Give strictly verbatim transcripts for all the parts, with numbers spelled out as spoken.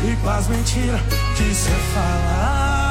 e com as mentiras que cê fala.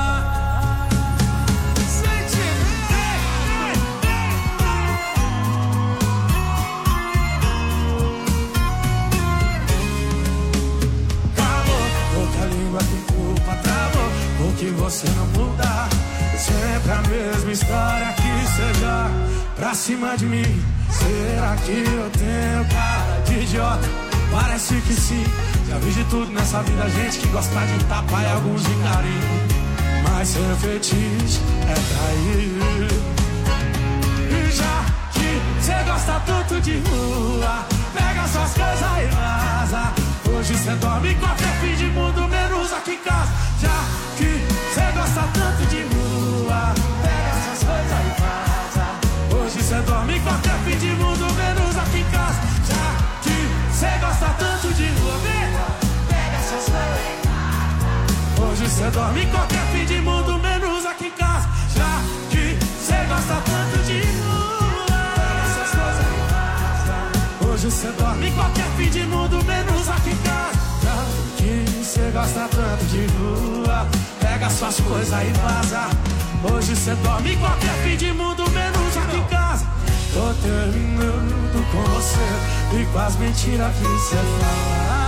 Que você não muda, sempre a mesma história que seja pra cima de mim. Será que eu tenho cara de idiota? Parece que sim. Já vi de tudo nessa vida, gente que gosta de tapa e alguns de carinho, mas seu fetiche é trair. E já que cê gosta tanto de rua, pega suas coisas e vaza. Hoje cê dorme em qualquer fim de mundo, menos aqui em casa. Já que cê gosta tanto de rua, pega essas coisas e vaza. Hoje cê dorme em qualquer fim de mundo, menos aqui em casa. Já que cê gosta tanto de rua, pega essas coisas e vaza. Hoje cê dorme em qualquer fim de mundo, menos aqui em casa. Já que cê gosta tanto de rua, pega essas coisas e vaza. Hoje cê dorme em qualquer fim de mundo, menos aqui em casa. Já que cê gosta tanto de rua, pega suas coisas e vaza. Hoje cê dorme em qualquer fim de mundo, menos aqui em casa. Tô terminando com você e com as mentiras que cê fala.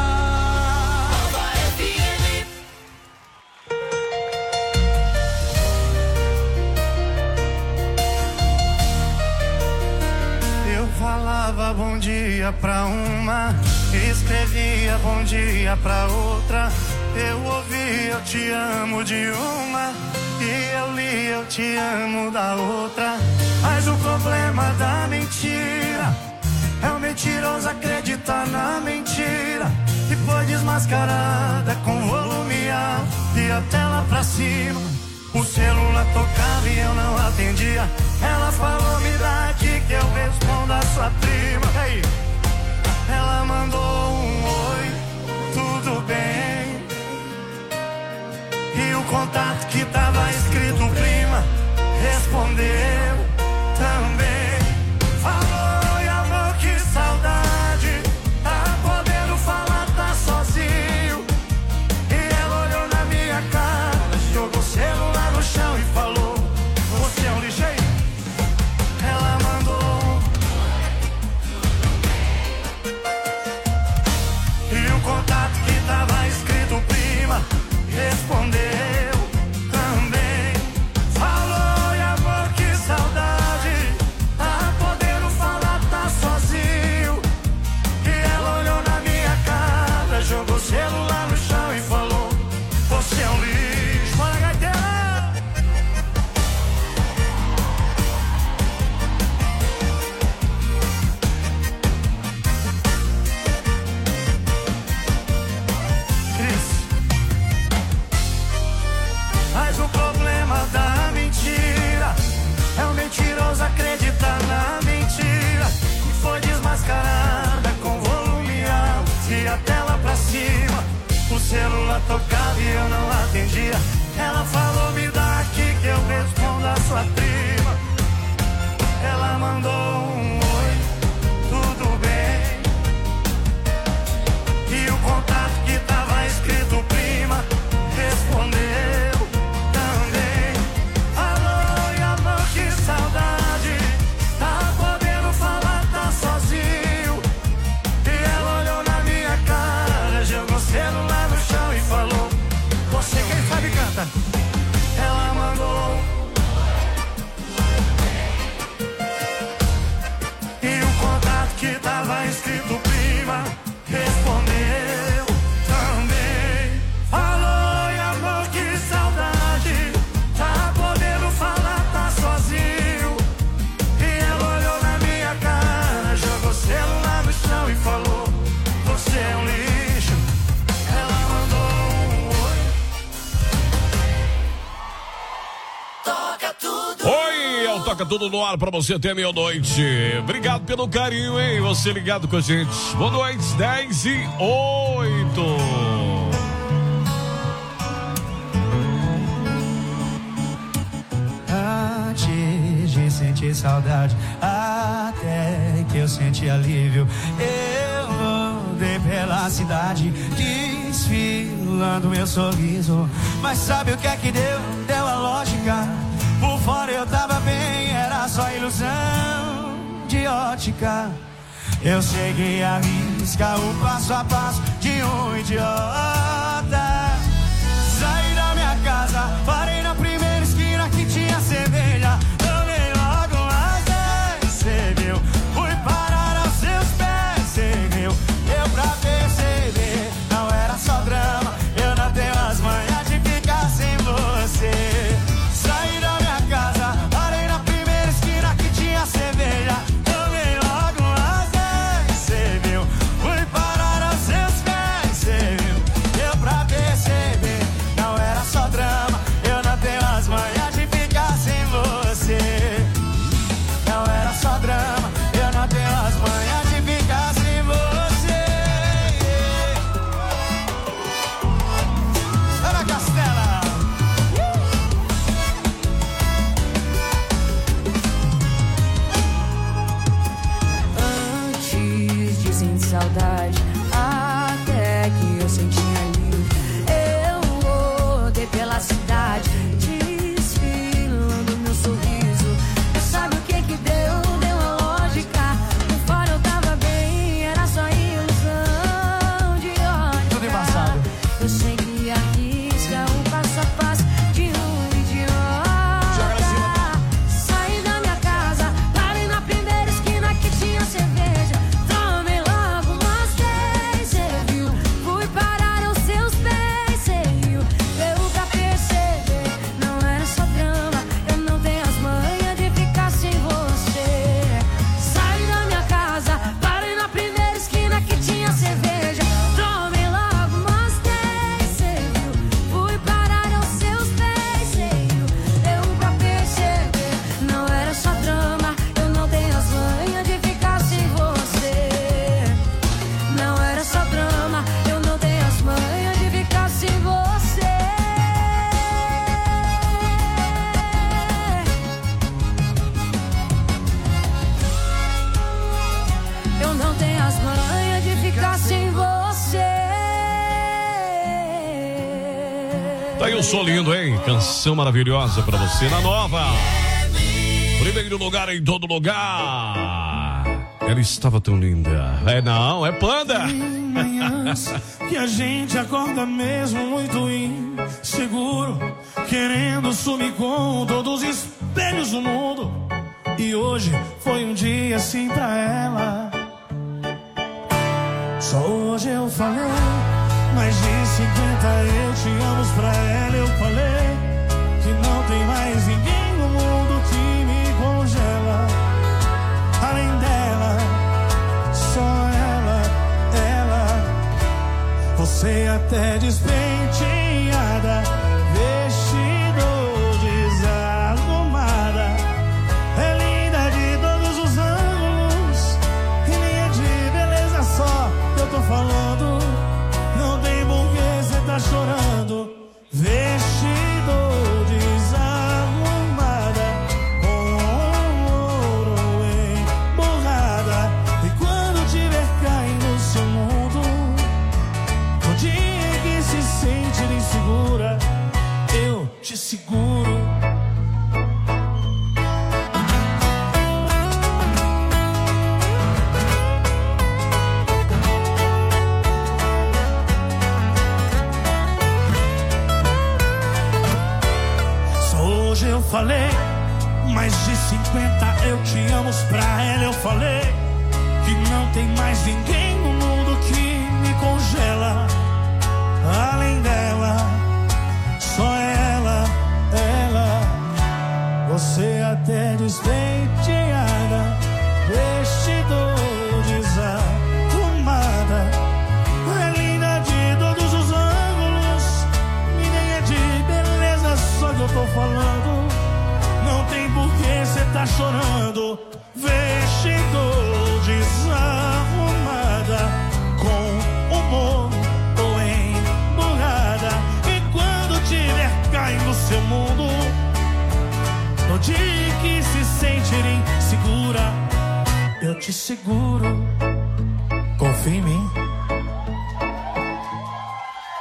Eu falava bom dia pra uma, escrevia bom dia pra outra. Eu ouvi eu te amo de uma, e eu li eu te amo da outra. Mas o problema da mentira é o mentiroso acreditar na mentira, e foi desmascarada com volume alto e a tela pra cima. O celular tocava e eu não atendia. Ela falou, me dá aqui que eu respondo a sua prima. E aí? Ela mandou um oi, tudo bem? E o contato que tava escrito prima respondeu também. Falou, e amor, que saudade, tá podendo falar, tá sozinho. E ela olhou na minha cara, jogou o celular no chão e falou, você é um ligeiro. Ela mandou, e o contato que tava escrito prima respondeu também. Falou, e amor, que saudade, tá podendo falar, tá sozinho. E ela olhou na minha cara, jogou o celular no chão e falou, você é um lixo. Bora, gaiteira! Mas o problema da mentira é o mentiroso acreditar na mentira, e foi desmascarada com volume alto e a tela pra cima. O celular tocava e eu não atendia. Ela falou, me dá aqui que eu respondo a sua prima. Ela mandou um oi, tudo bem? E o contato que tava escrito prima respondeu também. Alô, e amor, que saudade, tá podendo falar, tá sozinho. E ela olhou na minha cara, jogou o celular no chão e falou, você quem sabe canta. Ela mandou, e o contato que tava escrito prima respondeu também. Falou, e amor, que saudade, tá podendo falar, tá sozinho. E ela olhou na minha cara, jogou o celular no chão e falou, você é um lixo. Ela mandou um oi. Toca tudo. Oi, é o Toca Tudo no ar pra você até meia-noite. Obrigado pelo carinho, hein? Você ligado com a gente. Boa noite, dez e oito. Antes de sentir saudade, até que eu senti alívio, eu rodei pela cidade, quis desfilando meu sorriso. Mas sabe o que é que deu? Deu a lógica. Por fora eu tava bem, era só ilusão de ótica. Eu cheguei a riscar o passo a passo de um idiota. Saí da minha casa, parei na primeira esquina que tinha cerveja. Tomei logo umas dez, cê viu? Fui parar aos seus pés, cê viu? Deu pra perceber, não era só drama. Eu não tenho as manhas de ficar sem você. Saí da minha casa, parei na primeira esquina que tinha cerveja. Tomei logo umas dez, cê viu? Fui parar aos seus pés, cê viu? Deu pra perceber, não era só drama. Eu não tenho as manhas de ficar sem você. Não era só drama, eu não tenho as manhas de ficar sem você. Ana Castela. Antes de sentir saudade, até que eu senti alívio. Eu rodei pela cidade, desfilando meu sorriso. Sabe o que que deu? Deu a lógica. Por fora eu tava bem, era só ilusão de ótica. Tudo embaçado. Eu segui a risca, um passo a passo de um idiota. Saí da minha casa, parei na primeira esquina que tinha cerveja. Tomei logo umas dez, cê viu? Fui parar aos seus pés, cê viu? Deu pra perceber, não era só drama. Eu não tenho as manhas de ficar sem você. Saí da minha casa, parei na primeira esquina que tinha cerveja. Tomei logo umas dez, cê viu? Fui parar aos seus pés, cê viu? Deu pra perceber, não era só drama. Eu não tenho as manhas de ficar sem você. Não era só drama, eu não tenho as manhas de ficar sem você. Eu não tenho as manhas de ficar sem você. Tá aí o som lindo, hein? Canção maravilhosa pra você na nova. Primeiro lugar em todo lugar. Ela estava tão linda. É não, é Panda. Manhãs que a gente acorda mesmo muito inseguro, querendo sumir com todos os espelhos do mundo. E hoje foi um dia assim pra ela. Só hoje eu falei mais de cinquenta eu te amo pra ela. Eu falei que não tem mais ninguém no mundo que me congela. Além dela, só ela, ela. Você até despenteada, vestido desarrumada. É linda de todos os ângulos, e nem é de beleza só que eu tô falando. Não tem porquê cê tá chorando. Vestido desarrumada, com ouro emborrada. E quando tiver caindo no seu mundo, no dia que se sentir insegura, eu te seguro. Hoje eu falei mais de cinquenta eu te amo pra ela. Eu falei que não tem mais ninguém no mundo que me congela. Além dela, só ela, ela. Você até despenteada, vestido desarrumada. É linda de todos os ângulos, e nem é de beleza só que eu tô falando. Não tem porquê cê tá chorando. Vestido desarrumada, com humor ou emburrada. E quando tiver caindo no seu mundo, no dia que se sentir insegura, eu te seguro. Confia em mim.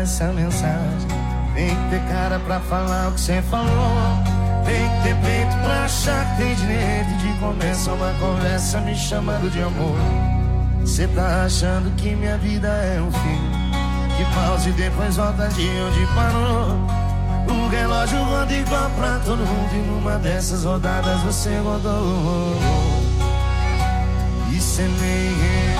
essa mensagem. Tem que ter cara pra falar o que cê falou. Tem que ter peito pra achar que tem direito de começar uma conversa me chamando de amor. Cê tá achando que minha vida é um fim, que pausa e depois volta de onde parou. O relógio roda igual pra todo mundo e numa dessas rodadas você rodou. E cê nem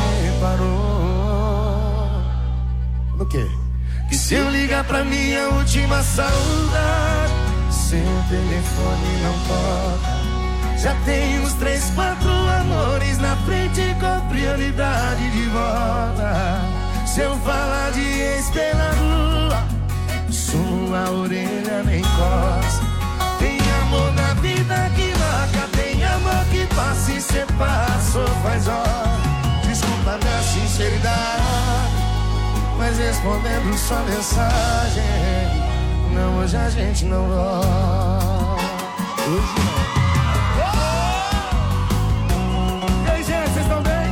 reparou no quê? Que se eu ligar pra minha última saudade, seu telefone não toca. Já tem uns três, quatro amores na frente com prioridade de volta. Se eu falar de ex pela rua, sua orelha nem coça. Tem amor na vida que marca, tem amor que passa e cê passou faz hora. Desculpa minha sinceridade, mas respondendo sua mensagem, não, hoje a gente não volta. Hoje não. E aí, gente, vocês estão bem?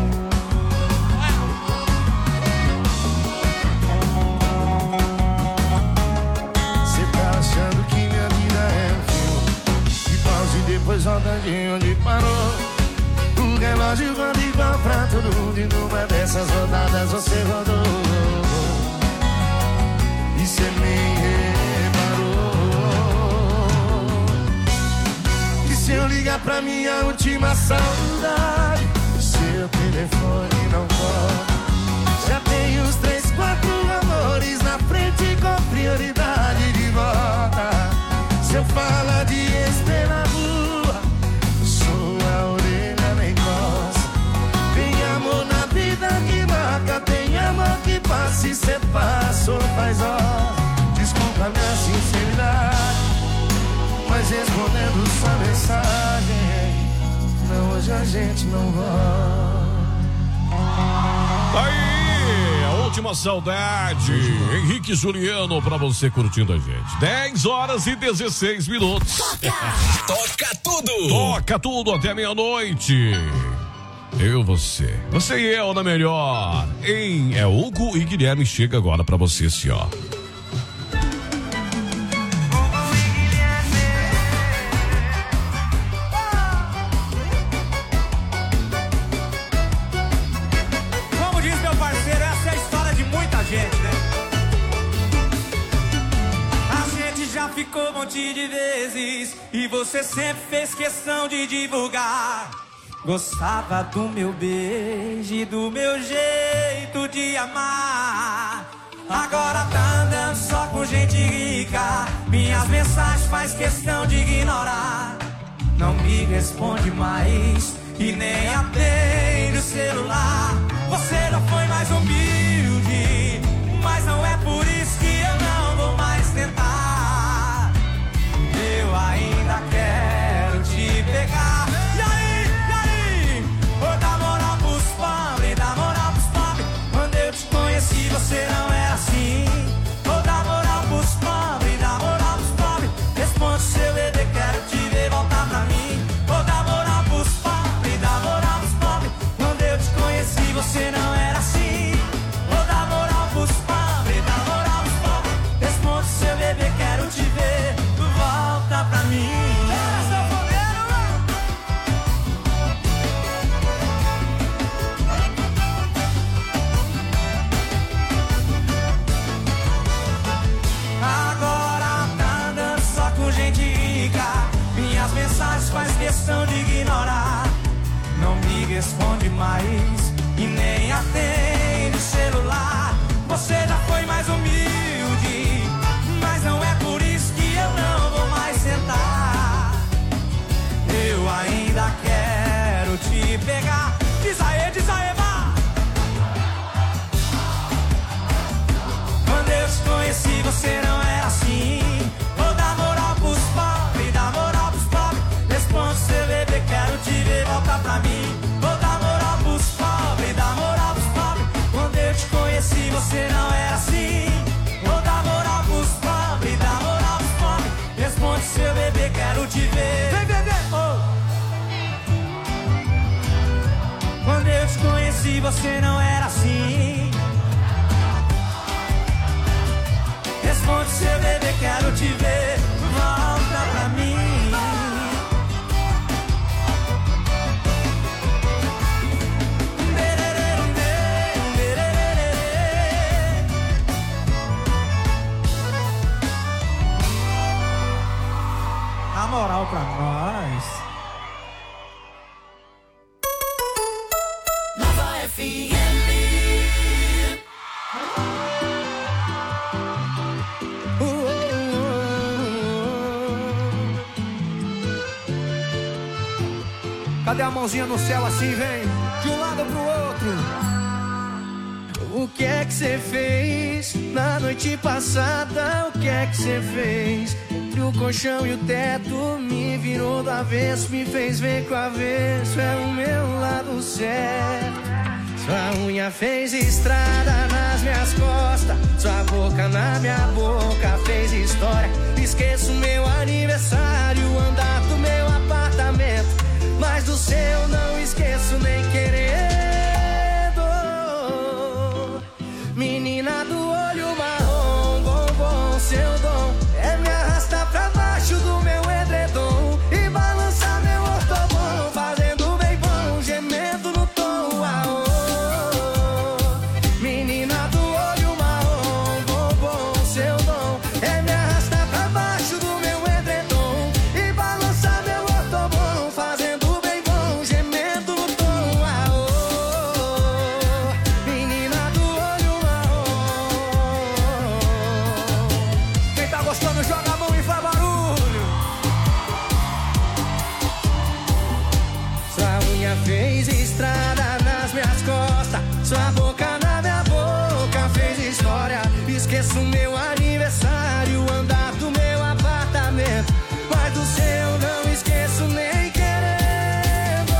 Cê tá achando que minha vida é um filme, que pausa e depois volta de onde parou. O relógio roda igual pra todo mundo e numa dessas rodadas você rodou. E cê nem reparou que se eu ligar pra minha última saudade, seu telefone não toca. Já tem uns três, quatro amores na frente com prioridade de volta. Se eu falar de ex pela rua, sua orelha nem coça. Tem amor na vida que marca, tem amor que passa e cê passou faz hora. Desculpa minha sinceridade, mas respondendo sua mensagem, não, hoje a gente não volta. Aí, a última saudade. Henrique Juliano pra você curtindo a gente. dez horas e dezesseis minutos. Toca, toca tudo. Toca tudo até meia-noite. Eu, você. Você e eu na melhor. Em é Hugo e Guilherme chega agora pra você, assim, ó. Como diz meu parceiro, essa é a história de muita gente, né? A gente já ficou um monte de vezes e você sempre fez questão de divulgar. Gostava do meu beijo e do meu jeito de amar. Agora tá andando só com gente rica, minhas mensagens faz questão de ignorar. Não me responde mais e nem atende o celular. Você não foi mais humilde, mas não é por isso que eu não vou mais tentar. Eu ainda quero te pegar. E aí, e aí? Vou dar moral pros pobres, dar moral pros pobres. Quando eu te conheci você não era assim. Vou dar moral pros pobres, dar moral pros pobres. Responde seu bebê, quero te ver voltar pra mim. Vou dar moral pros pobres, dar moral pros pobres. Quando eu te conheci você não era assim. Vou dar moral pros pobres, dar moral pros pobres. Responde seu bebê, quero te ver volta pra mim. Agora tá andando só com gente rica, minhas mensagens faz questão de ignorar. Não me responde mais e nem atende o celular. Você já foi mais humilde, mas não é por isso que eu não vou mais sentar. Eu ainda quero te pegar. Diz aê, diz aê, vá. Quando eu te conheci você não era assim. Vou dar moral pros pobres, dar moral pros pobres. Responde seu bebê, quero te ver voltar pra mim. Vou dar moral pros pobres, dar moral pros pobres. Quando eu te conheci você não era assim. Vou dar moral pros pobres, dar moral pros pobres. Responde seu bebê, quero te ver. Vem, vem, vem. Oh. Quando eu te conheci você não era assim. você, bebê, quero te ver. Volta pra mim. A moral pra nós. Nova F M. Cadê a mãozinha no céu assim, vem? De um lado pro outro. O que é que você fez na noite passada? O que é que você fez? Entre o colchão e o teto, me virou do avesso, me fez ver que o avesso é o meu lado certo. Sua unha fez estrada nas minhas costas, sua boca na minha boca fez história. Esqueço meu aniversário, andar do meu apartamento, mas do seu não esqueço nem querendo. Menina do olho marrom, bombom, seu dom é me arrastar pra baixo do meu edredom e balançar meu ortobom, fazendo bem bom, gemendo no tom. Ah, oh, oh. Menina do olho marrom, bombom, seu dom é me arrastar pra baixo do meu edredom e balançar meu ortobom, fazendo bem bom, gemendo no tom. Ah, oh, oh. Menina do olho marrom. Quem tá gostando joga a mão e faz barulho. Sua unha fez estrada nas minhas costas, sua boca na minha boca fez história. Esqueço meu aniversário, andar do meu apartamento, mas do seu não esqueço nem querendo.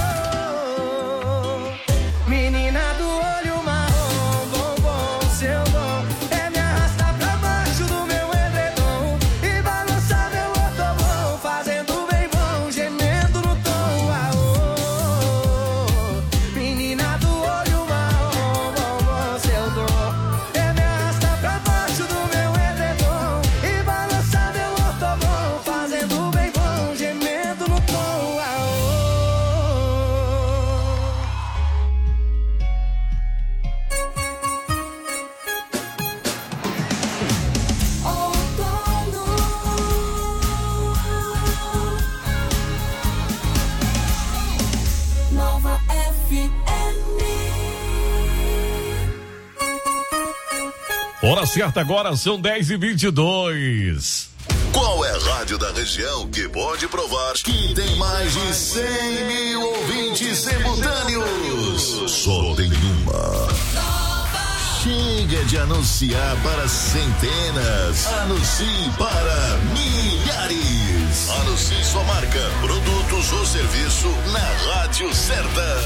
Menina do olho marrom, bombom, seu dom é me arrastar pra baixo do meu edredom e balançar meu ortobom, fazendo bem bom, gemendo no tom. Ah, oh, oh. Menina do olho marrom, bombom, seu dom é me arrastar pra baixo do meu edredom e balançar meu ortobom, fazendo bem bom, gemendo no tom. Ah, oh, oh. Nova F M. Hora certa agora, são dez e vinte e dois. Qual é a rádio da região que pode provar que tem mais de cem mil ouvintes simultâneos? Só tem uma. Chega de anunciar para centenas. Anuncie para milhares. Anuncie sua marca, produtos ou serviço na rádio certa.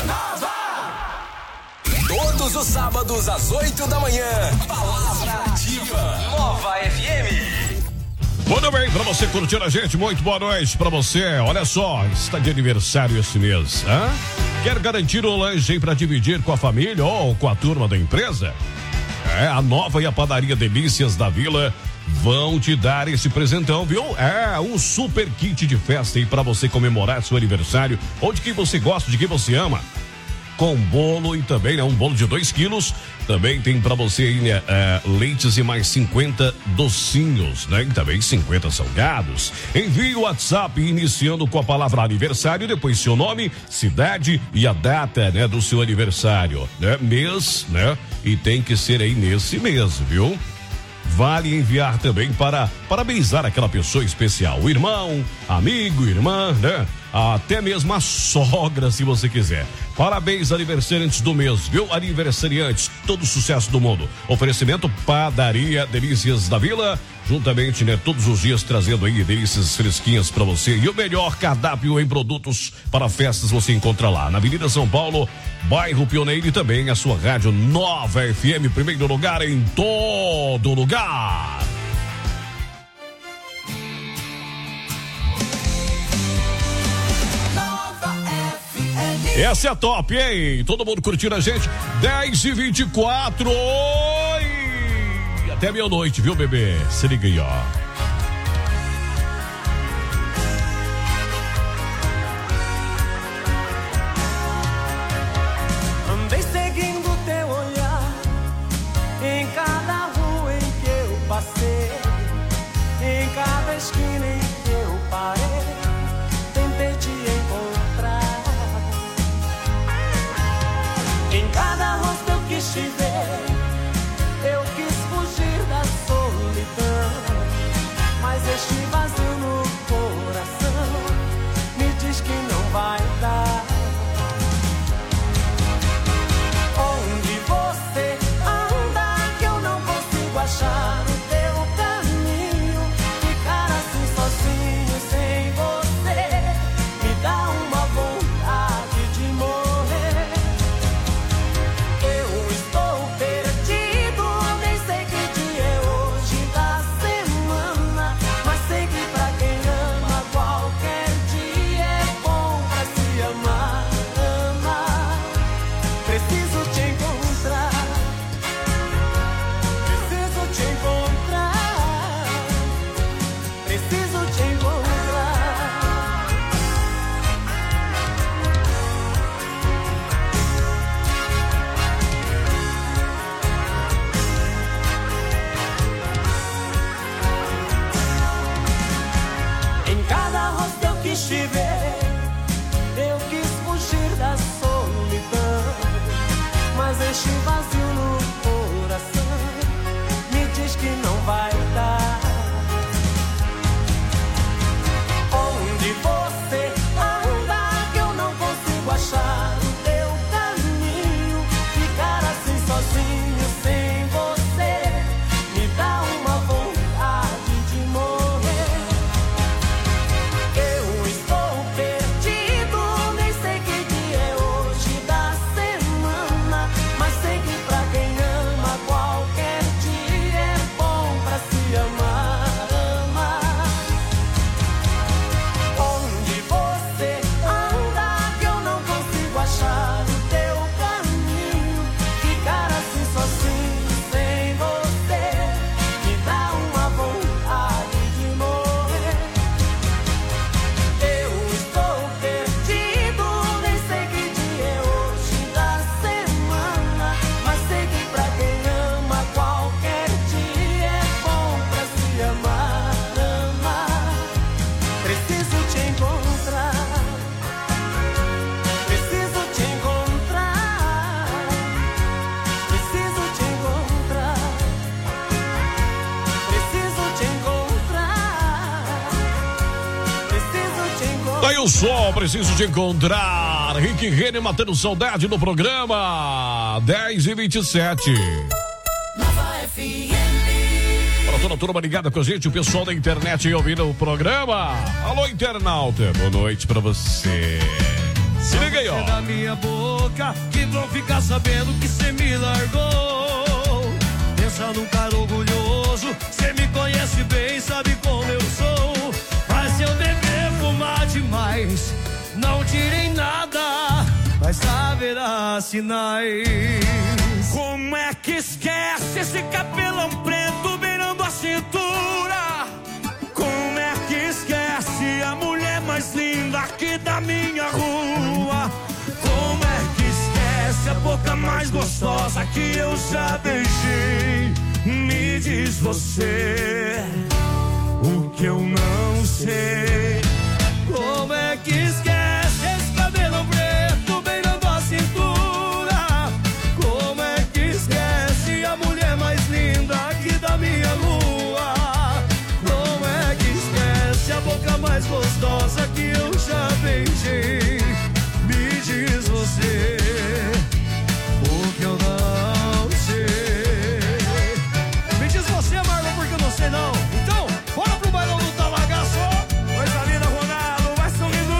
Todos os sábados às oito da manhã. Palavra ativa. Nova F M. Muito bem, pra você curtir a gente, muito boa noite pra você. Olha só, está de aniversário esse mês, hã? Quer garantir o lanche pra dividir com a família ou com a turma da empresa? É, a Nova e a Padaria Delícias da Vila vão te dar esse presentão, viu? É, um super kit de festa aí pra você comemorar seu aniversário ou de quem você gosta, de quem você ama. Com bolo e também, né, um bolo de dois quilos. Também tem pra você aí, né, é, leites e mais cinquenta docinhos, né? E também cinquenta salgados. Envie o WhatsApp iniciando com a palavra aniversário, depois seu nome, cidade e a data, né, do seu aniversário, né? Mês, né? E tem que ser aí nesse mês, viu? Vale enviar também para parabenizar aquela pessoa especial, o irmão, amigo, irmã, né? Até mesmo a sogra, se você quiser. Parabéns, aniversariantes do mês, viu? Aniversariantes, todo sucesso do mundo. Oferecimento Padaria Delícias da Vila, juntamente, né? Todos os dias trazendo aí delícias fresquinhas pra você. E o melhor cardápio em produtos para festas você encontra lá na Avenida São Paulo, bairro Pioneiro, e também a sua rádio Nova F M, primeiro lugar em todo lugar. Essa é a top, hein? Todo mundo curtindo a gente. dez e vinte e quatro. Oi! até meia-noite, viu, bebê? Se liga aí, ó. Andei seguindo teu olhar em cada rua em que eu passei, em cada esquina em que eu parei, tentei te encontrar. Em cada rosto eu quis te ver, eu quis fugir da solidão, mas este vazio no coração me diz que não vai dar. Onde você anda que eu não consigo achar o teu caminho, ficar assim sozinho sem você me dá uma vontade de morrer. Eu estou perdido, nem sei que dia é hoje da semana, mas sei que pra quem ama qualquer dia é bom pra se amar, amar. Preciso te encontrar, preciso te encontrar, preciso te encontrar. Em cada rosto eu quis te ver, eu quis fugir da solidão, mas este vazio no coração me diz que não vai dar. Onde você anda que eu não consigo achar o teu caminho, ficar assim sozinho sem você me dá uma vontade de morrer. Eu estou perdido, nem sei que dia é hoje da semana, mas sei que pra quem ama qualquer dia é bom pra se amar, amar. Onde você anda que eu não consigo achar o teu caminho, ficar assim sozinho sem você me dá uma vontade de morrer. Eu estou perdido, nem sei que dia é hoje da semana, mas sei que pra quem ama qualquer dia é bom pra se amar, amar. Preciso te encontrar, preciso te encontrar, preciso te encontrar, preciso te encontrar, preciso te encontrar. Daí o som, preciso te encontrar. Rick Renner matando saudade no programa. dez e vinte e sete. Para toda a turma ligada com a gente, o pessoal da internet aí ouvindo o programa. Alô, internauta, boa noite pra você. Se liga aí, ó. Da minha boca, que vão ficar sabendo que cê me largou. Pensa num cara orgulhoso, cê me conhece bem, sabe como eu sou. Mas se eu beber, fumar demais, não tirem nada, mas haverá sinais. Como é que esquece esse cabelão preto beirando a cintura? Como é que esquece a mulher mais linda aqui da minha rua? Como é que esquece a boca mais gostosa que eu já beijei? Me diz você o que eu não sei. Como é que esquece esse cabelão preto beirando a cintura? Como é que esquece a mulher mais linda aqui da minha rua? Como é que esquece a boca mais gostosa que eu já beijei? Me diz você o que eu não sei. Me diz você, Marlon, porque eu não sei não. Então, bora pro bailão do Talagaço. Coisa linda, Ronaldo, vai sorrindo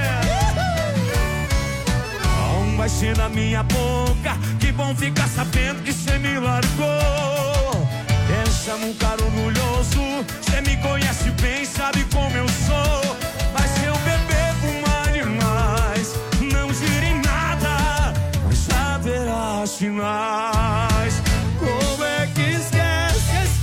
lindo. Não vai ser na minha boca, que bom ficar sabendo que cê me largou. Pensa num cara orgulhoso, cê me conhece bem, sabe como eu sou. Mas se eu beber, fumar demais, não gire em nada, mas haverá sinais. Como é que esquece esse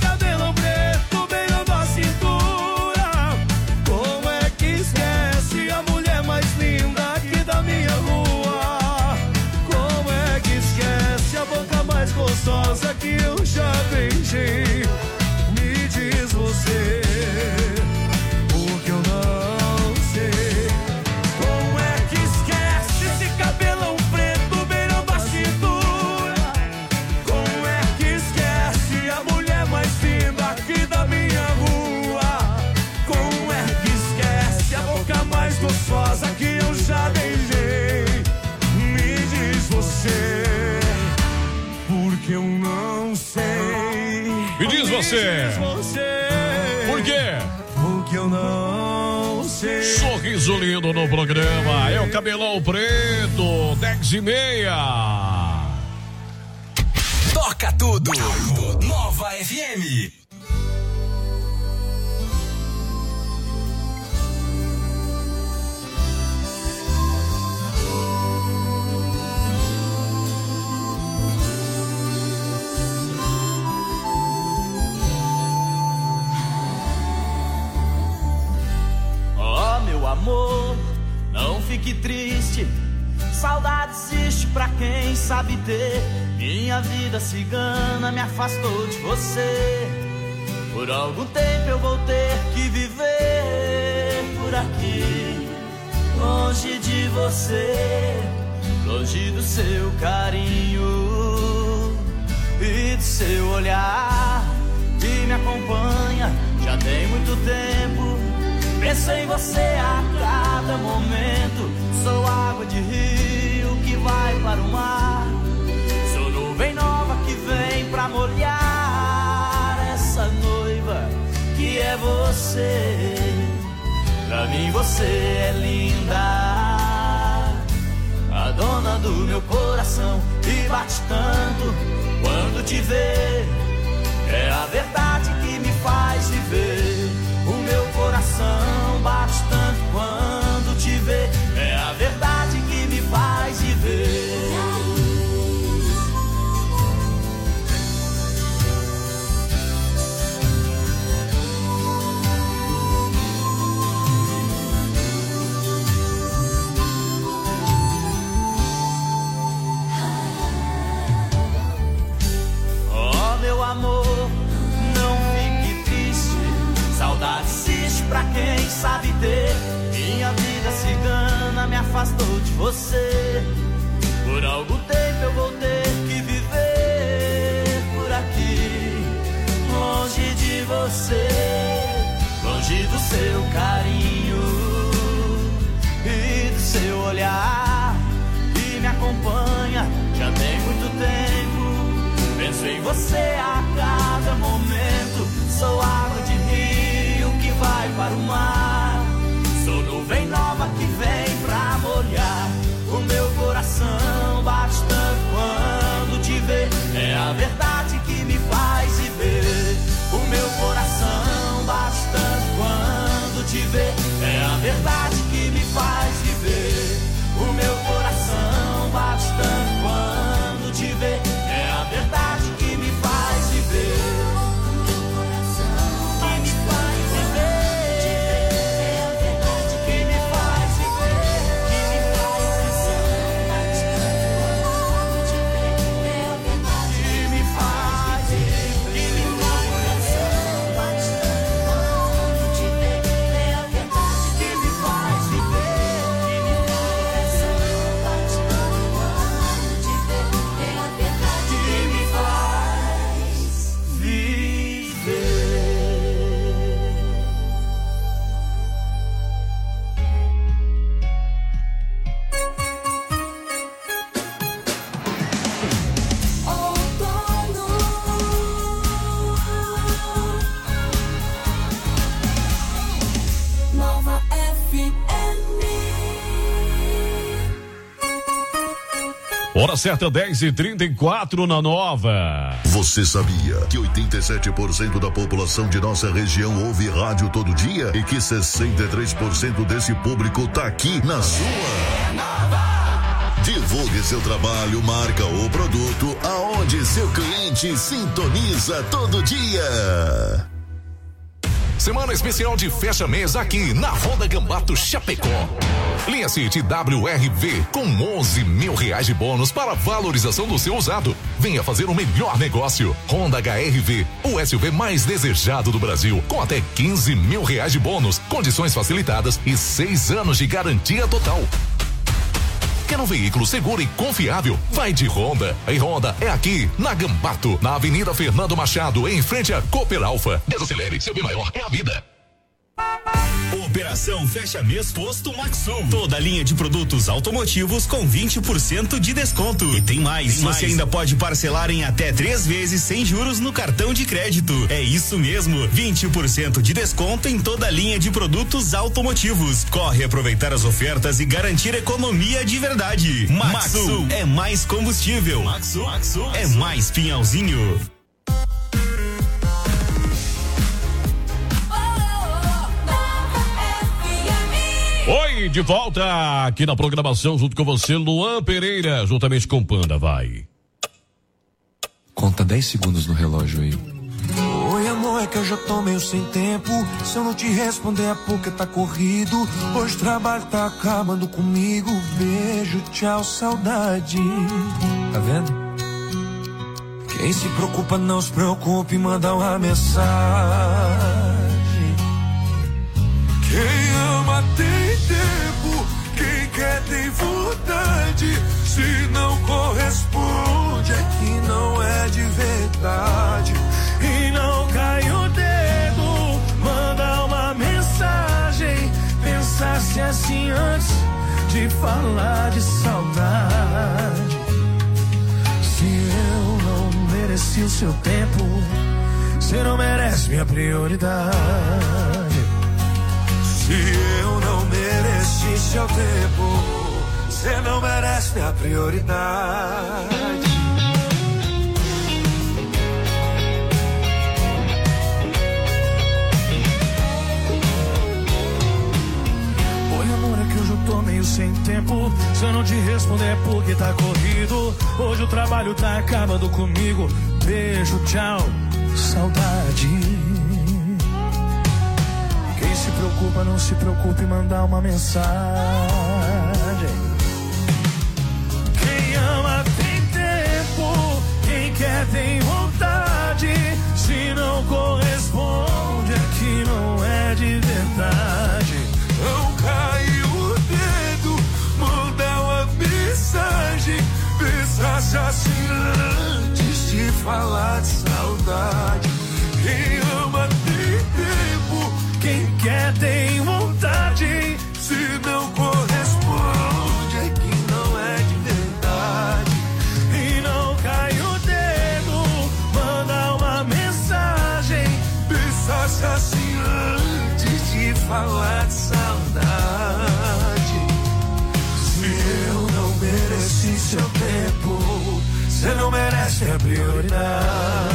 gostosa que eu já beijei. Me diz você, porque eu não sei. Como é que esquece esse cabelão preto beirando a cintura? Como é que esquece a mulher mais linda aqui da minha rua? Como é que esquece a boca mais gostosa que eu já beijei? Me diz você, porque eu não sei. Me diz você, por quê? Porque eu não sei. Sorriso lindo no programa, é o Cabelão Preto, dez e meia. Toca tudo. Nova F M. Oh, meu amor, não fique triste. Saudade existe pra quem sabe ter. Minha vida cigana me afastou de você. Por algum tempo eu vou ter que viver por aqui, longe de você, longe do seu carinho e do seu olhar que me acompanha já tem muito tempo. Penso em você a cada momento. Sou água de rio que vai para o mar. Sou nuvem nova que vem pra molhar essa noiva que é você. Pra mim você é linda, a dona do meu coração. E bate tanto quando te vê. É a verdade que me faz viver. O meu coração bate tanto quando te vê. É a verdade que me faz viver. Oh, meu amor, não fique triste. Saudade existe pra quem sabe ter. Minha vida cigana me afastou de você. Por algum tempo eu vou ter que viver por aqui, longe de você, longe do seu carinho e do seu olhar que me acompanha já tem muito tempo. Penso em você a cada momento. Sou água de rio que vai para o mar. Sou nuvem nova que vem pra molhar. O meu coração bate tanto quando te vê. É a verdade que me faz viver. O meu coração bate tanto quando te vê. É a verdade que me faz viver. O meu coração bate tanto quando te vê. É a verdade que me faz viver. Hora certa, dez e trinta e quatro na Nova. Você sabia que oitenta e sete por cento da população de nossa região ouve rádio todo dia e que sessenta e três por cento desse público tá aqui na sua? Divulgue seu trabalho, marca ou produto aonde seu cliente sintoniza todo dia. Semana especial de fecha-mês aqui na Honda Gambato Chapecó. Linha City W R V com onze mil reais de bônus para valorização do seu usado. Venha fazer o melhor negócio. Honda H R V, o S U V mais desejado do Brasil, com até quinze mil reais de bônus, condições facilitadas e seis anos de garantia total. Quer um veículo seguro e confiável? Vai de Honda. A Honda é aqui, na Gambato, na Avenida Fernando Machado, em frente a Cooper Alfa. Desacelere, seu bem maior é a vida. Operação Fecha Mês Posto Maxsul. Toda a linha de produtos automotivos com vinte por cento de desconto. E tem mais, tem você mais. Ainda pode parcelar em até três vezes sem juros no cartão de crédito. É isso mesmo, vinte por cento de desconto em toda a linha de produtos automotivos. Corre aproveitar as ofertas e garantir economia de verdade. Maxsul, Maxsul é mais combustível. Maxsul, Maxsul é mais Pinhalzinho. Oi, de volta aqui na programação junto com você, Luan Pereira, juntamente com Panda, vai. Conta dez segundos no relógio aí. Oi, amor, é que eu já tô meio sem tempo. Se eu não te responder é porque tá corrido. Hoje o trabalho tá acabando comigo. Beijo, tchau, saudade. Tá vendo? Quem se preocupa não se preocupe, manda uma mensagem. Quem ama tem tempo, quem quer tem vontade. Se não corresponde é que não é de verdade. E não cai o dedo, manda uma mensagem. Pensasse assim antes de falar de saudade. Se eu não mereci o seu tempo, você não merece minha prioridade. Se eu não mereci seu tempo, você não merece minha prioridade. Oi, amor, é que hoje eu tô meio sem tempo. Se eu não te responder é porque tá corrido. Hoje o trabalho tá acabando comigo. Beijo, tchau, saudade. Quem se preocupa, não se preocupe em mandar uma mensagem. Quem ama tem tempo, quem quer tem vontade. Se não corresponde é que não é de verdade. Não caiu o dedo, manda uma mensagem. Pensasse assim antes de falar de saudade. Quem ama tem tempo, quem quer tem vontade. Se não corresponde é que não é de verdade. E não cai o dedo, manda uma mensagem. Pensasse assim antes de falar de saudade. Se eu não mereci seu tempo, você não merece a prioridade.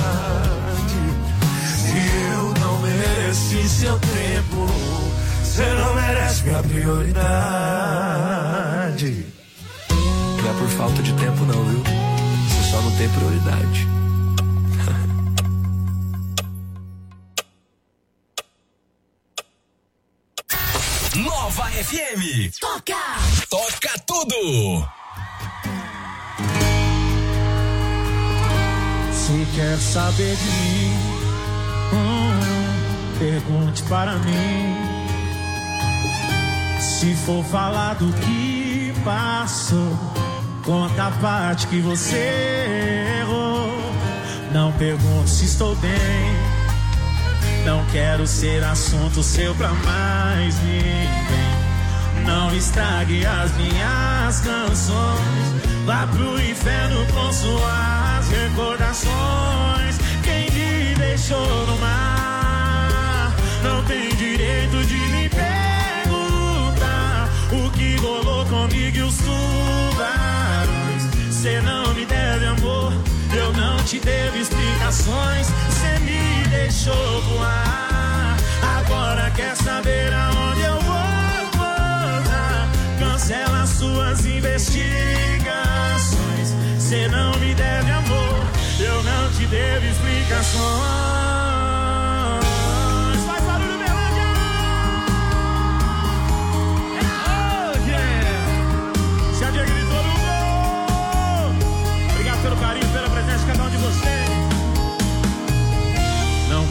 Se eu não mereci seu tempo, você não merece minha prioridade. Não é por falta de tempo não, viu? Você só não tem prioridade. Nova F M. Toca! Toca tudo! Se quer saber de mim, hum, pergunte para mim. Se for falar do que passou, conta a parte que você errou. Não pergunte se estou bem, não quero ser assunto seu pra mais ninguém. Não estrague as minhas canções, vá pro inferno com suas recordações. Quem me deixou no mar não tem direito de me perguntar o que rolou comigo e os tubarões. Cê não me deve amor, eu não te devo explicações. Cê me deixou voar, agora quer saber aonde eu vou voltar. Cancela suas investigações. Cê não me deve amor, eu não te devo explicações. Faz barulho,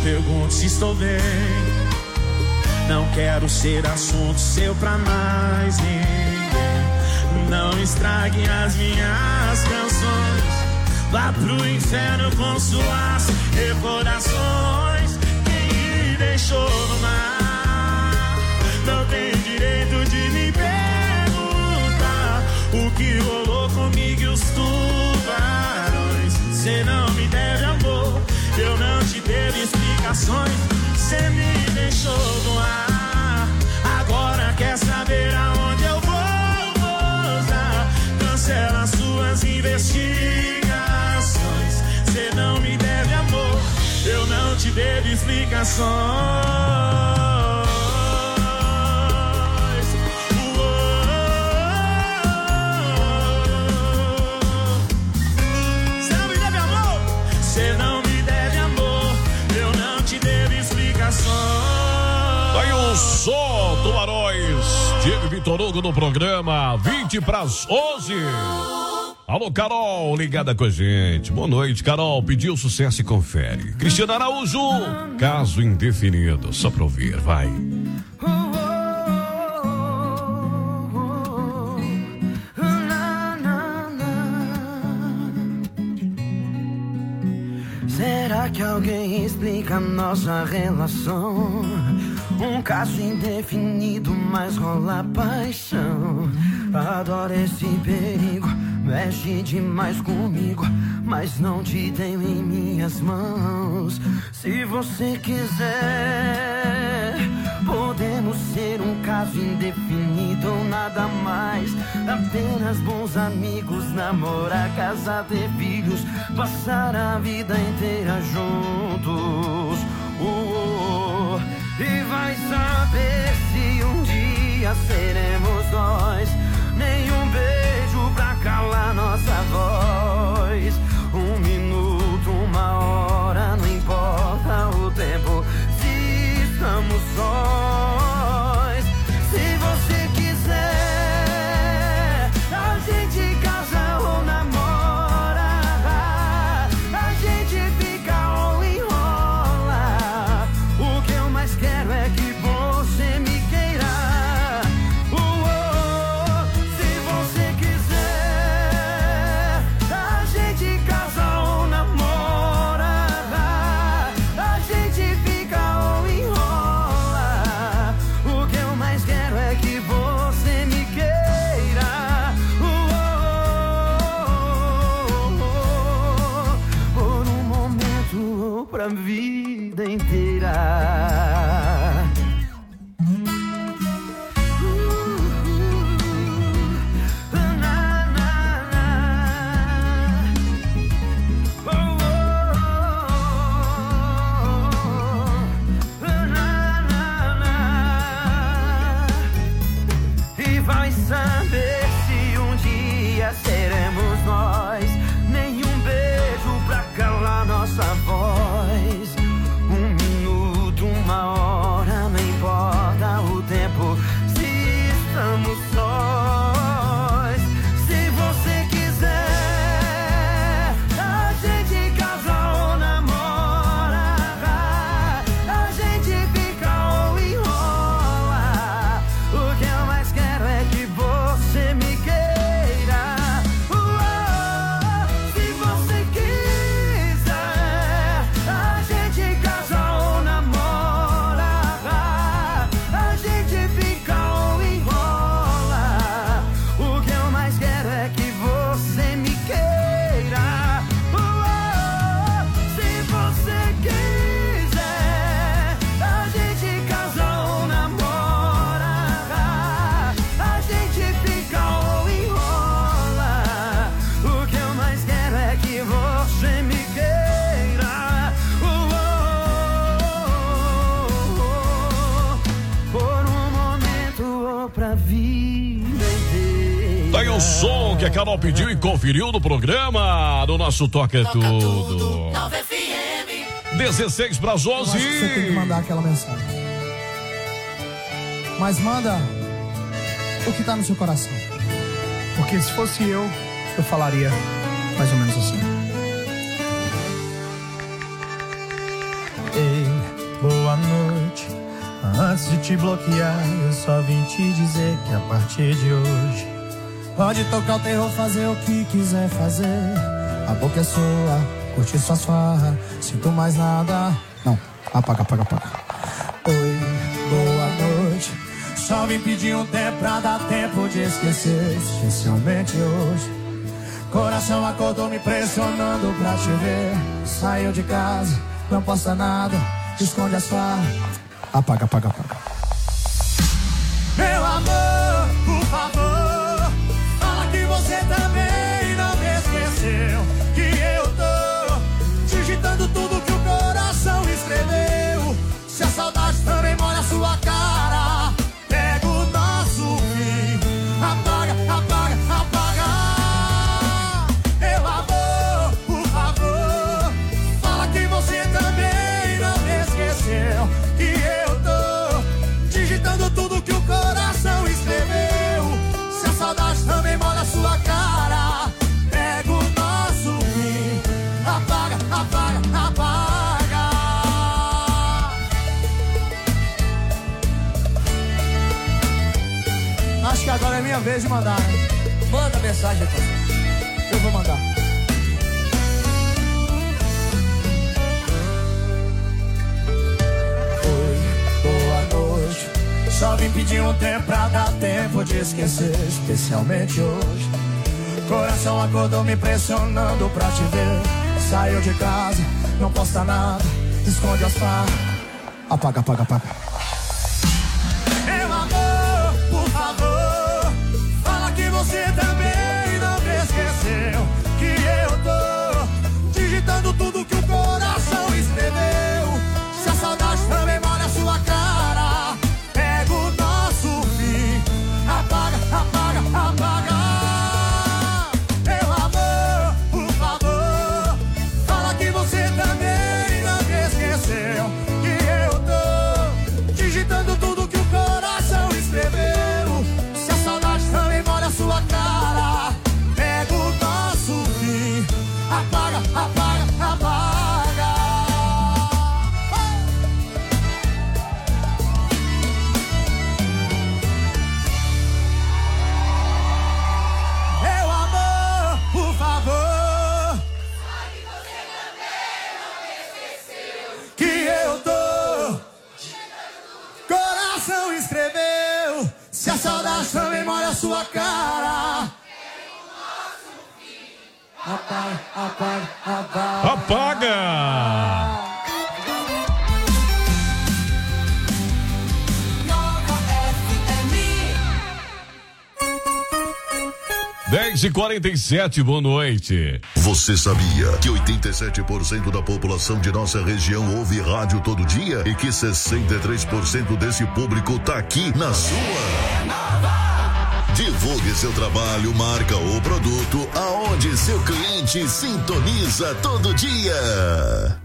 pergunto se estou bem. Não quero ser assunto seu pra mais ninguém. Não estrague as minhas canções. Vá pro inferno com suas recordações. Quem me deixou no mar não tem direito de me perguntar o que rolou comigo e os tubarões. Cê não me deve amor, eu não te devo explicações. Cê me deixou no ar, agora quer saber aonde eu vou pousar. Cancela suas investigações. Cê não me deve amor, eu não te devo explicações. Aí o som, Tubarões, Diego Vitor Hugo no programa, vinte para as onze. Alô, Carol, ligada com a gente. Boa noite, Carol. Pediu sucesso e confere. Cristiano Araújo, caso indefinido. Só pra ouvir, vai. Será que alguém explica nossa relação? Um caso indefinido, mas rola paixão. Adoro esse perigo, mexe demais comigo, mas não te tenho em minhas mãos. Se você quiser, podemos ser um caso indefinido ou nada mais. Apenas bons amigos, namorar, casar, ter filhos, passar a vida inteira juntos. Oh, oh, oh. E vai saber se um dia seremos nós. Nenhum beijo pra calar nossa voz. Um minuto, uma hora, não importa o tempo, se estamos sós. Se você quiser, a gente casa ou namora. A gente fica ou enrola. O que eu mais quero é que você me queira. Uh, oh, se você quiser, a gente casa ou namora. A gente fica ou enrola. O que eu mais quero é que você me queira. Uh, oh, oh, oh, por um momento ou pra vida inteira. E vai saber se um dia seremos nós. Nenhum beijo pra calar nossa voz. Um minuto, uma hora, não importa o tempo, se estamos sós. Se você quiser, a gente casa ou namora. A gente fica ou enrola. O que eu mais quero é que você me queira. Uh, oh, se você quiser, a gente casa ou namora. A gente fica ou enrola. O que eu mais quero é que você me queira. Uh, oh, se você quiser, a gente casa ou namora. A gente fica ou enrola. O que eu mais quero é que você me queira. Uh, oh, oh, oh, por um momento ou pra vida inteira. Tá aí o som que a Carol pediu e conferiu no programa do nosso Toca Tudo. dezesseis para as Eu acho que você tem que onze. mandar aquela mensagem. Mas manda o que tá no seu coração. Porque se fosse eu, eu falaria mais ou menos assim. Ei, Antes de te bloquear, eu só vim te dizer que a partir de hoje pode tocar o terror, fazer o que quiser fazer. A boca é sua, curte suas farras, sinto mais nada. Não, apaga, apaga, apaga. Oi, boa noite. Só vim pedir um tempo pra dar tempo de esquecer, especialmente hoje. Coração acordou me pressionando pra te ver. Saiu de casa, não posta nada, esconde as farras. Apaga, apaga, apaga. Meu amor, por favor, fala que você também não me esqueceu. Que eu tô digitando tudo que o coração escreveu. Se a saudade também molha a sua cara, pega o nosso fim. Apaga, apaga, apaga. Meu amor, por favor, fala que você também não me esqueceu. Que eu tô digitando tudo que o coração escreveu. Se a saudade também molha a sua cara, pega o nosso fim. Apaga, apaga, apaga. Acho que agora é minha vez de mandar, né? Manda mensagem, pai. Eu vou mandar. Só vim pedir um tempo pra dar tempo de esquecer, especialmente hoje. Coração acordou me pressionando pra te ver. Saiu de casa, não posta nada, esconde as farras. Apaga, apaga, apaga. Meu amor, por favor, fala que você também não me esqueceu. Que eu tô digitando tudo que o coração escreveu. Se a saudade também molha a sua cara, pega o nosso fim. Apaga, apaga, apaga. Meu amor, por favor, fala que você também não me esqueceu. Que eu tô digitando tudo que o coração escreveu. Se a saudade também molha a sua cara, pega o nosso fim. Apaga, apaga, apaga. Escreveu, se a saudade também molha a sua cara, apaga, apaga, apaga. Apaga! dez e quarenta e sete, boa noite. Você sabia que oitenta e sete por cento da população de nossa região ouve rádio todo dia e que sessenta e três por cento desse público tá aqui na sua? Divulgue seu trabalho, marca ou produto aonde seu cliente sintoniza todo dia.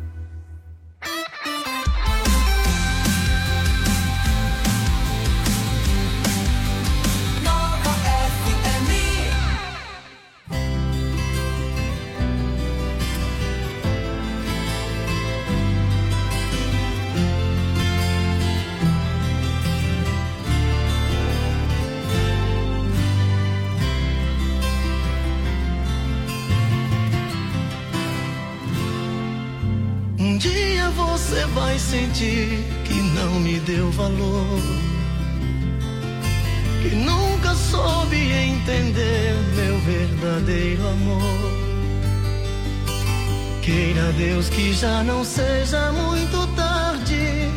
Um dia você vai sentir que não me deu valor, que nunca soube entender meu verdadeiro amor. Queira Deus que já não seja muito tarde.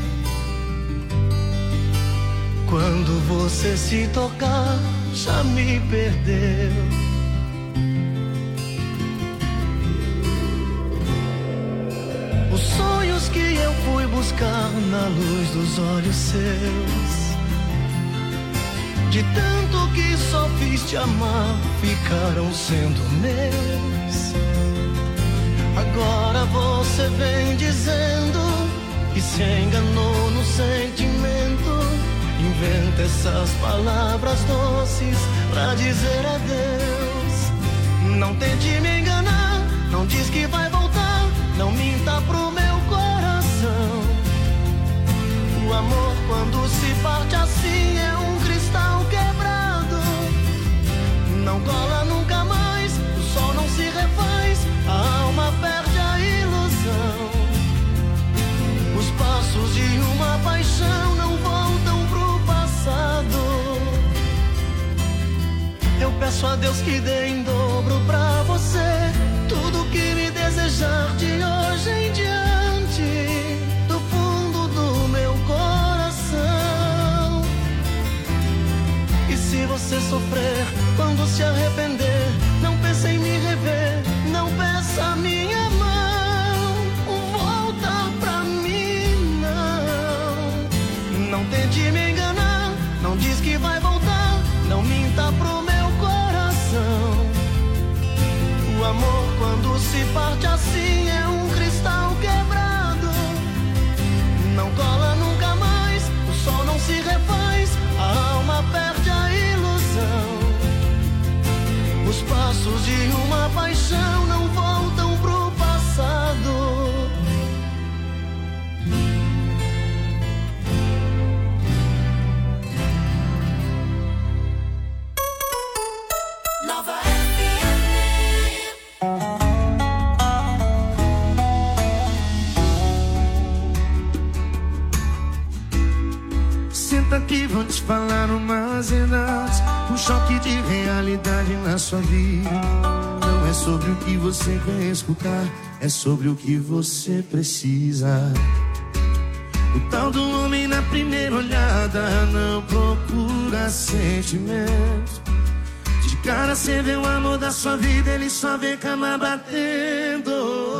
Quando você se tocar, já me perdeu. Os sonhos que eu fui buscar na luz dos olhos seus, de tanto que só fiz te amar, ficaram sendo meus. Agora você vem dizendo que se enganou no sentimento, inventa essas palavras doces pra dizer adeus. Não tente me enganar, não diz que vai voltar, não minta pro meu coração. O amor quando Deus que dê em dobro pra você tudo que me desejar de hoje em diante, do fundo do meu coração. E se você sofrer quando se arrepender, não pense em me rever, não peça minha mão, volta pra mim não. Não tente me enganar, não diz que vai voltar, não minta pro meu coração. O amor quando se parte assim é um cristal quebrado, não cola nunca mais, o sol não se refaz, a alma perde a ilusão. Os passos de uma paixão não voltam pro passado. Nova F M. Senta aqui, vou te falar umas verdades. Um choque de realidade na sua vida. Não é sobre o que você quer escutar, é sobre o que você precisa. O tal do homem na primeira olhada não procura sentimento. De cara cê vê o amor da sua vida, ele só vê cama batendo.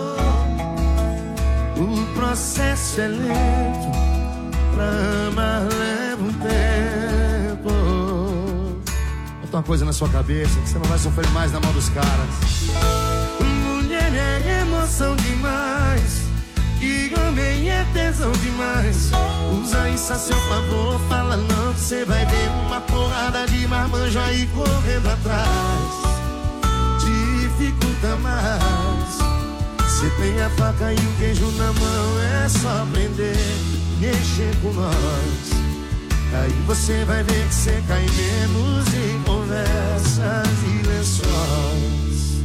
O processo é lento, pra amar leva um tempo. Bota uma coisa na sua cabeça que você não vai sofrer mais na mão dos caras. Mulher é emoção demais, e homem é tesão demais. Usa isso a seu favor, fala não que cê vai ver uma porrada de marmanjo aí correndo atrás. Dificulta mais, cê tem a faca e o queijo na mão, é só prender, mexer com nós. Aí você vai ver que cê cai menos em conversas e lençóis.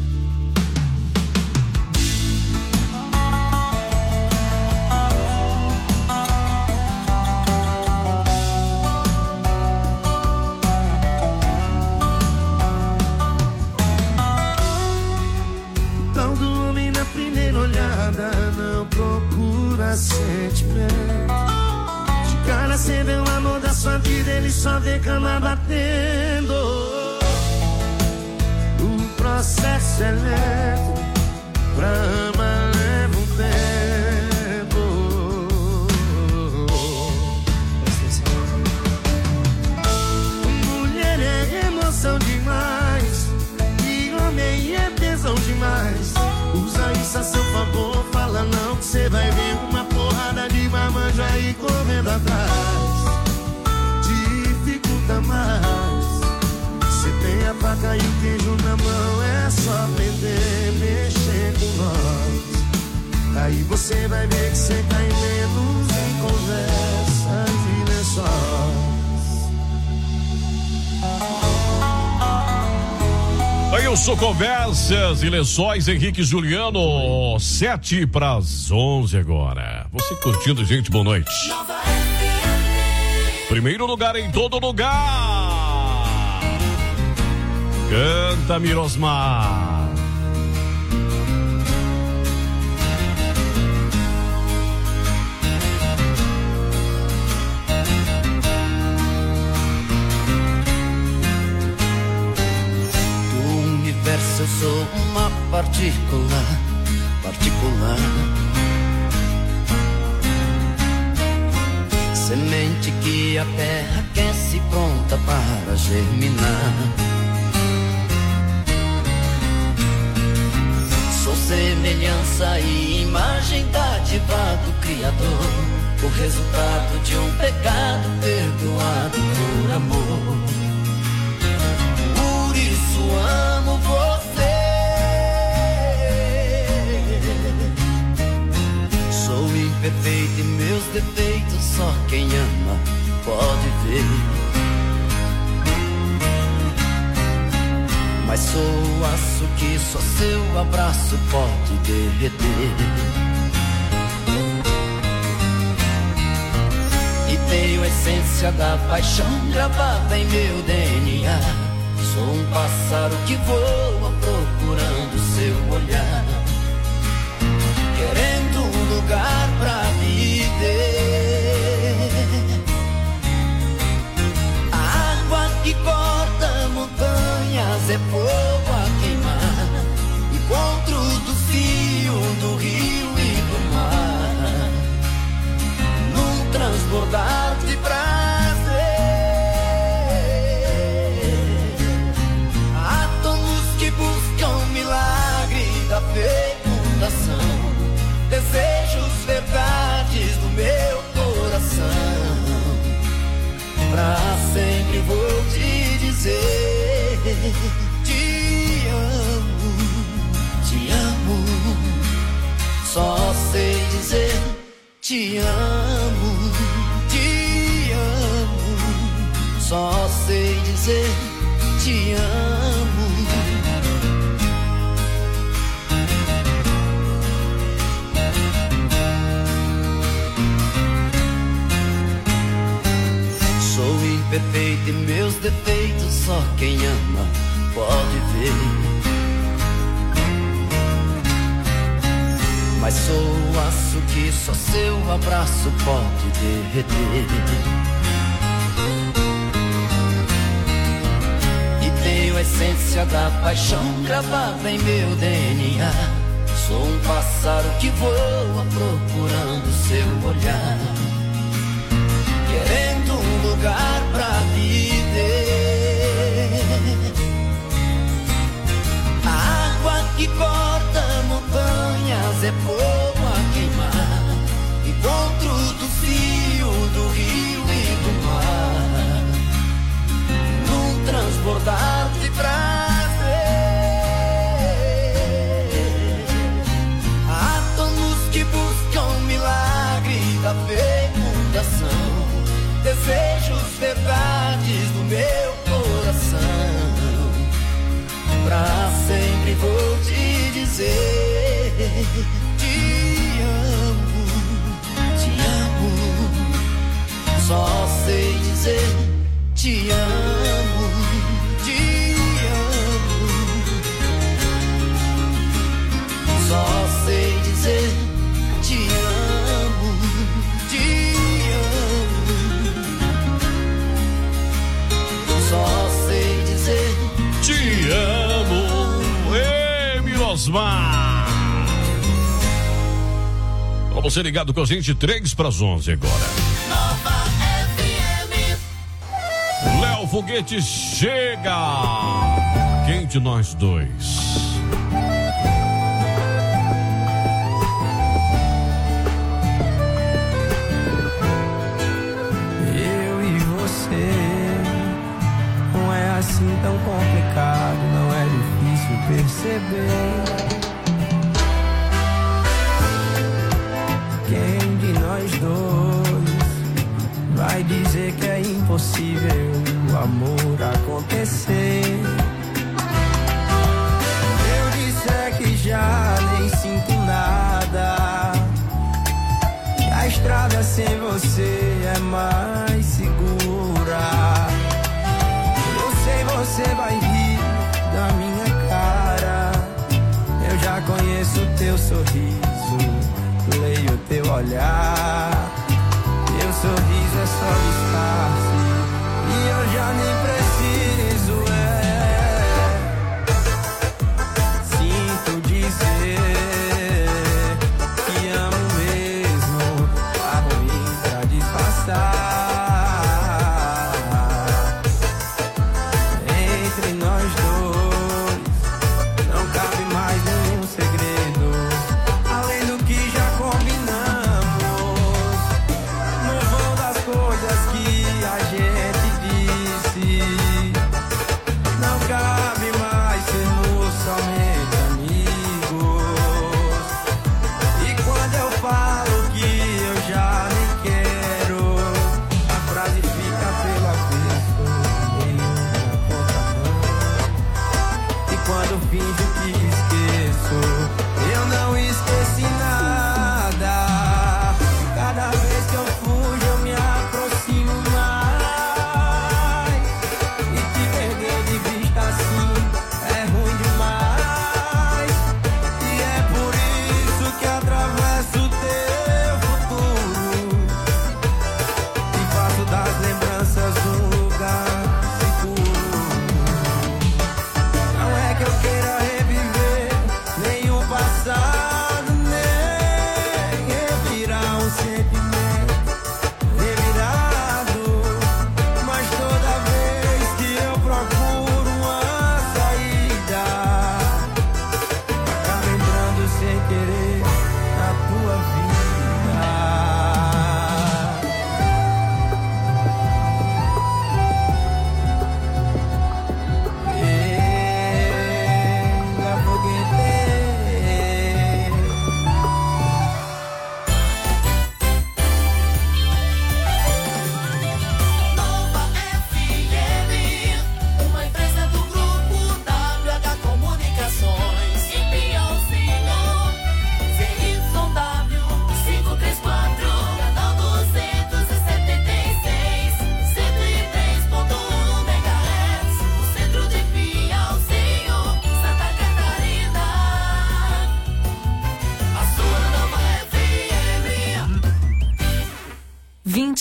Não procura sentimento. De cara cê vê o amor da sua vida, ele só vê cama batendo. O processo é lento, pra amar leva um tempo. Mulher é emoção demais, e homem é tesão demais. Usa isso a seu favor, fala não que cê vai ver uma porrada de marmanjo aí correndo atrás. Dificulta mais, cê tem a faca e o queijo na mão, é só prender, mexer com nós. Aí você vai ver que cê cai menos em conversas e lençóis. Aí eu sou Conversas e Lençóis, Henrique e Juliano, sete para as onze agora. Você curtindo, gente, boa noite. Primeiro lugar em todo lugar. Canta, Mirosmar. Eu sou uma partícula, particular, semente que a terra aquece pronta para germinar. Sou semelhança e imagem dádiva do Criador, o resultado de um pecado perdoado por amor. Por isso amo você. Sou imperfeito e meus defeitos só quem ama pode ver. Mas sou o aço que só seu abraço pode derreter. E tenho a essência da paixão gravada em meu D N A. Sou um pássaro que voa procurando seu olhar, querendo um lugar pra viver. A água que corta montanhas é fogo a queimar, encontro do fio do rio e do mar, num transbordar de prazer. Átomos que buscam milagre da fecundação, desejos, verdades do meu coração. Pra sempre vou te dizer, te amo, te amo. Só sei dizer, te amo, te amo. Só sei dizer, te amo. Sou imperfeito e meus defeitos só quem ama pode ver. Mas sou o aço que só seu abraço pode derreter. E tenho a essência da paixão gravada em meu D N A. Sou um pássaro que voa procurando seu olhar, querendo um lugar pra viver. A água que corta montanhas é fogo a queimar, encontro do fio do rio e do mar, num transbordar de prazer. Átomos que buscam milagre da fecundação, desejos, verdades do meu coração. Pra sempre vou te dizer, te amo, te amo. Só sei dizer, te amo, te amo. Só sei dizer, te amo, te amo. Só sei dizer, te amo. Ei, Mirosmar. Pra você ligado com a gente, três para as onze agora. Nova F M. Léo Foguete chega. Quem de nós dois? Eu e você, não é assim tão complicado, não é difícil perceber. Quem de nós dois vai dizer que é impossível o amor acontecer? Eu disser que já nem sinto nada, que a estrada sem você é mais segura. Eu sei, você vai rir da minha cara, eu já conheço o teu sorriso, leio teu olhar. Teu sorriso é só disfarce e eu já nem preciso, é. Sinto dizer que amo mesmo, tá ruim pra disfarçar. Entre nós dois não cabe mais nenhum segredo, além do que já combinamos. No vão das coisas que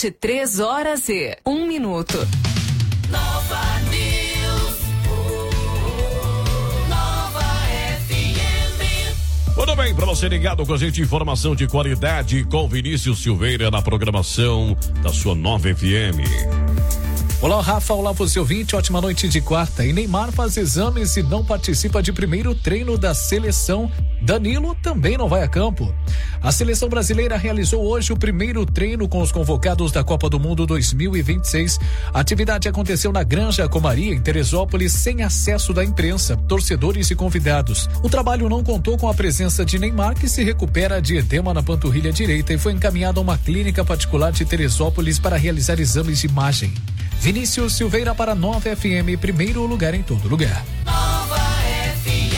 vinte e três horas e um minuto. Nova News. Nova F M. Muito bem, para você ligado com a gente, informação de qualidade com Vinícius Silveira na programação da sua Nova F M. Olá, Rafa, olá você ouvinte, ótima noite de quarta. E Neymar faz exames e não participa de primeiro treino da seleção. Danilo também não vai a campo. A seleção brasileira realizou hoje o primeiro treino com os convocados da Copa do Mundo dois mil e vinte e seis. A atividade aconteceu na Granja Comaria, em Teresópolis, sem acesso da imprensa, torcedores e convidados. O trabalho não contou com a presença de Neymar, que se recupera de edema na panturrilha direita e foi encaminhado a uma clínica particular de Teresópolis para realizar exames de imagem. Vinícius Silveira para Nova F M, primeiro lugar em todo lugar. Nova F M.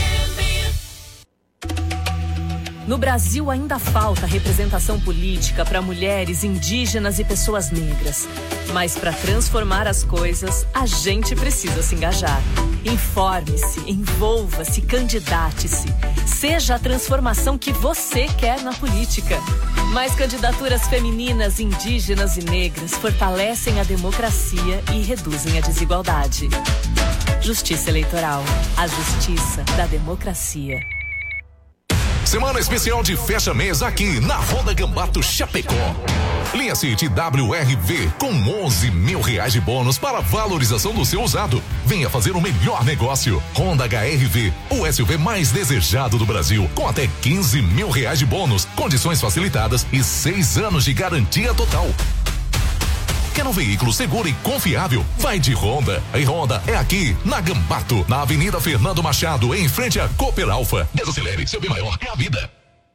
No Brasil ainda falta representação política para mulheres, indígenas e pessoas negras. Mas para transformar as coisas, a gente precisa se engajar. Informe-se, envolva-se, candidate-se. Seja a transformação que você quer na política. Mais candidaturas femininas, indígenas e negras fortalecem a democracia e reduzem a desigualdade. Justiça Eleitoral. A justiça da democracia. Semana especial de fecha mês aqui na Roda Gambato Chapecó. Linha City W R V com onze mil reais de bônus para valorização do seu usado. Venha fazer o melhor negócio. Honda H R V, o S U V mais desejado do Brasil, com até quinze mil reais de bônus, condições facilitadas e seis anos de garantia total. Quer um veículo seguro e confiável? Vai de Honda. E Honda é aqui, na Gambato, na Avenida Fernando Machado, em frente a Cooper Alfa. Desacelere, seu bem maior é a vida.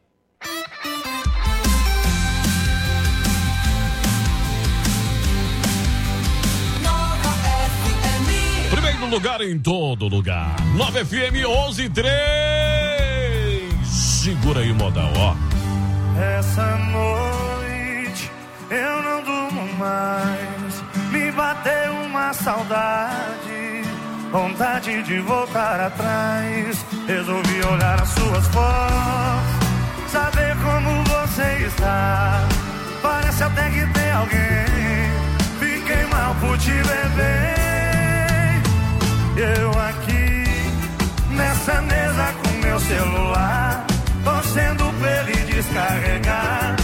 Primeiro lugar em todo lugar. Nova F M onze e três. Segura aí o modal, ó. Essa noite eu não durmo mais. Me bateu uma saudade, vontade de voltar atrás. Resolvi olhar as suas fotos, saber como você está. Parece até que tem alguém. Fiquei mal por te beber. Eu aqui, nessa mesa com meu celular, torcendo pra ele descarregar.